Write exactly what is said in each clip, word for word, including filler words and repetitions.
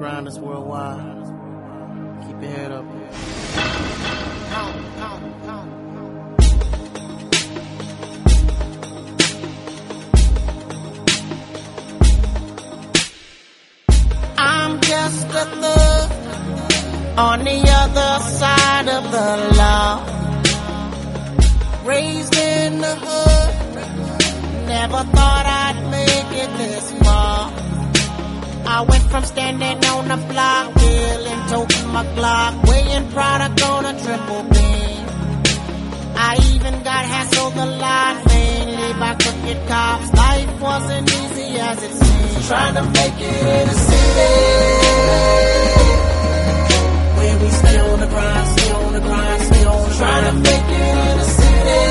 grinders worldwide. Keep your head up. I'm just a thug on the other side of the law. Raised in the hood, never thought I'd make it this far. I went from standing on the block, feeling toting my Glock, weighing product on a triple beam. I even got hassled a lot, mainly by crooked cops. Life wasn't easy as it seemed. Trying to make it in the city, where we stay on the grind, stay on the grind, stay on. Trying to make it in the city,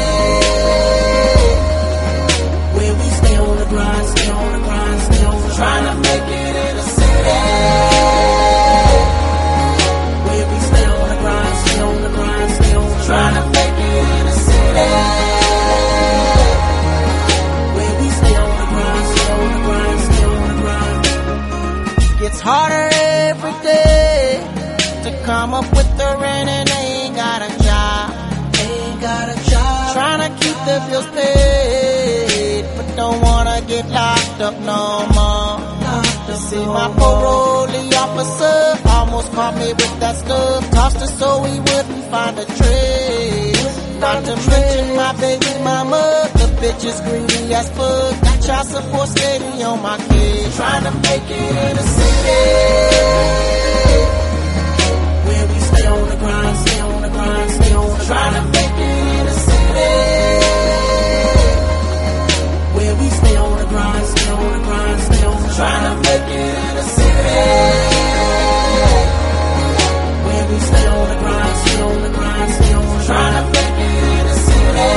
where we stay on the grind, stay on the grind, stay on. Trying to make it in the city, where we stay on the grind, stay on the grind, stay on. Trying to make it in the city, where we stay on the grind, stay on the grind, stay on the grind. Gets harder every day to come up with the rent and they ain't got a job. Ain't got a job. Trying to keep the bills paid, but don't wanna get locked up no more. To see my parolee officer almost caught me with that stuff. Tossed her so he wouldn't find a trace. Not to mention my baby mama, the bitch is greedy as fuck. Got child support steady on my kids. Trying to make it in the city, where we stay on the grind, stay on the grind, stay on. Trying to make it in the city, where we stay on the grind, stay on the grind, stay on. Trying to make it in the city, where we stay on the grind, stay on the grind, stay on. Trying to make it in the city,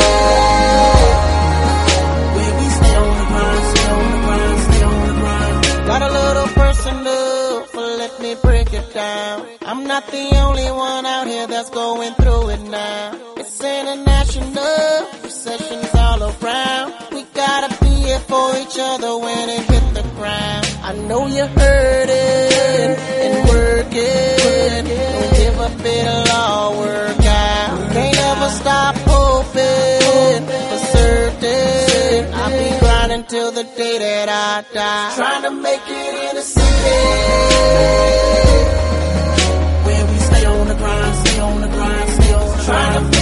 where we stay on the grind, stay on the grind, stay on the grind. Got a little personal, but let me break it down. I'm not the only one out here that's going through it now. It's international, recessions all around. We gotta be here for each other when it hit the ground. I know you're hurting and working. Don't give up, it'll all work out. Can't ever stop hoping for certain. I'll be grinding till the day that I die. Trying to make it in the city, where we stay on the grind, stay on the grind, stay on. Trying to